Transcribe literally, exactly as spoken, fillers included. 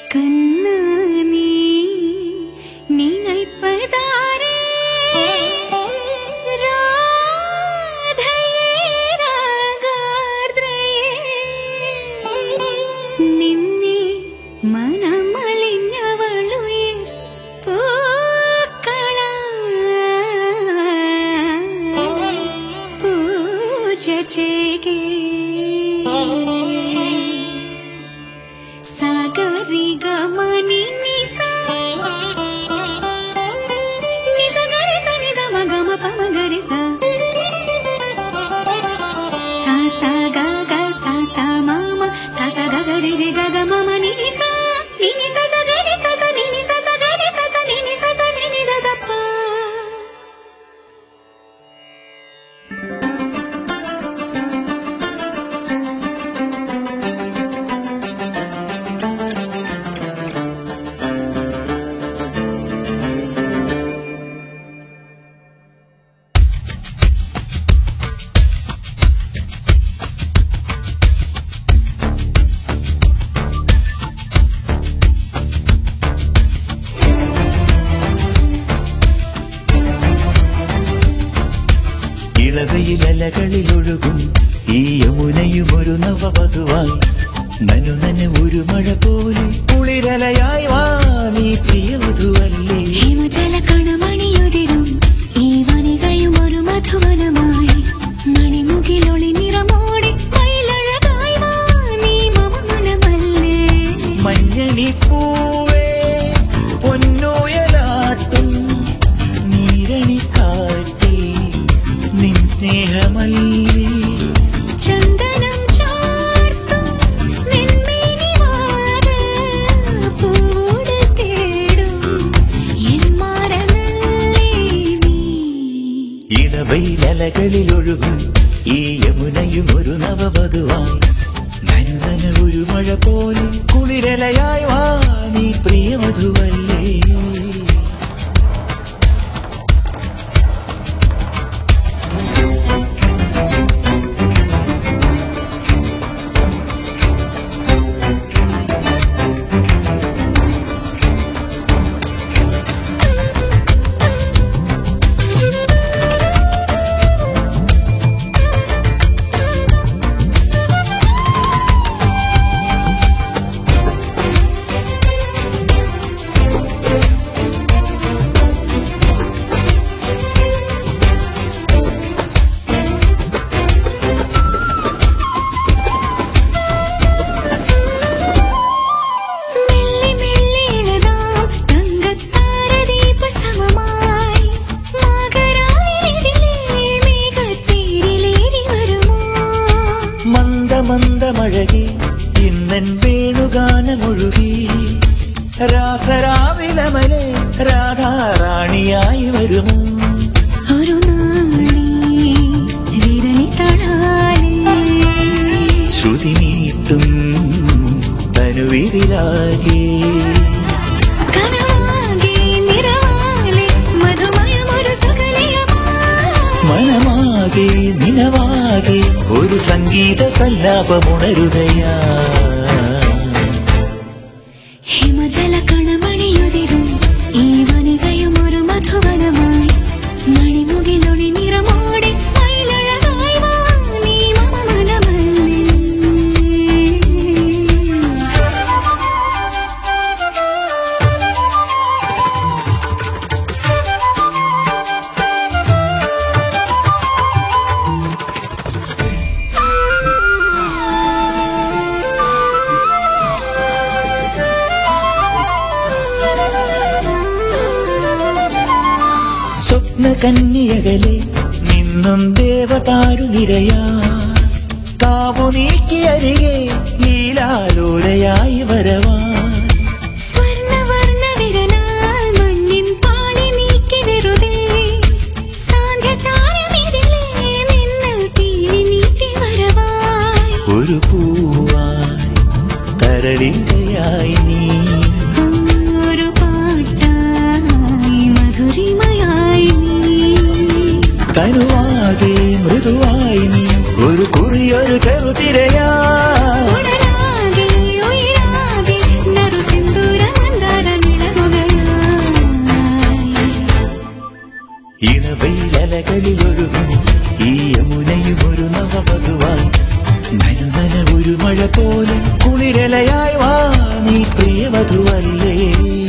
ഇളവയിലലകളിലൊഴുകും ഈ യമുനയും ഒരു നവവധുവായി നനു നന ഒരു മഴ പോലെ കുളിരലയായി വാ നീ പ്രിയവധുവല്ലേ. ഹിമജല കണമണിയുതിരും ഈ വനികയും ഒരു മധുവനമായി മണിമുകിലൊളി നിറമോടി മയിലഴകായി വാ നീ മമ മനമല്ലേ. മഞ്ഞണി പൂവേ പൊന്നോയലാട്ടും നീരണിക്കാറ്റേ നിൻ സ്നേഹമല്ലേ. ചന്ദനം ചാർത്തും നെന്മേനിവാറ് പൂവോട് തേടും എൻ മാറനല്ലേ നീ. ഇളവയിലലകളിലൊഴുകും ഈ യമുനയും ഒരു നവവധുവായി നനു നന ഒരു മഴ പോലെ കുളിരലയായി വാ നീ പ്രിയമധുവല്ലേ. മന്ദമഴകി ഇന്നൻ വേണുഗാനമൊഴുകി രാസരാവിലമലെ രാധാറാണിയായി വരുമോ. ഒരു നാളി വിരലി തളാലേ ശ്രുതി നീട്ടും തനുവിതിലാകെ കനവാകെ നിറവാലെ മധുമയമൊരു സുഖലയമായി മനമാകെ നിലവാകെ ഒരു സംഗീത സല്ലാപമുണരുകയാ. ഹിമജല കണമണിയുതിരും ഈ വനികയും ഒരു മധുവനമായി മണിമുകിലൊളി നിറമോടി മയിലഴകായി വാ നീ മമ മനമല്ലേ. സ്വപ്നകന്യകലെ നിന്നും ദേവതാരു നിരയാ കാവു നീക്കിയരികെ ലീലാലോലയായി വരവാ. സ്വർണവർണ്ണ വിരലാൽ മണ്ണിൻ പാളി നീക്കി വെറുതെ സാന്ധ്യതാരമിതിലേ മിന്നൽ തീരി നീട്ടി വരവായി. ഒരു പൂവായി തരളിതയായി നീ ഒരു പാട്ടായി മധുരിമയായി നീ തനുവാകെ മൃദുവായി നീ ഒരു കുറിയൊരു ചെറുതിരയാ. ഉടലാകെ ഉയരാകെ നറുസിന്ദൂര വെയിലലകളിൽ ഒഴുകും ഈ യമുനയും ഒരു നവവധുവായി നനുനന ഒരു മഴ പോലെ കുളിരലയായി വാ നീ പ്രിയവധുവല്ലേ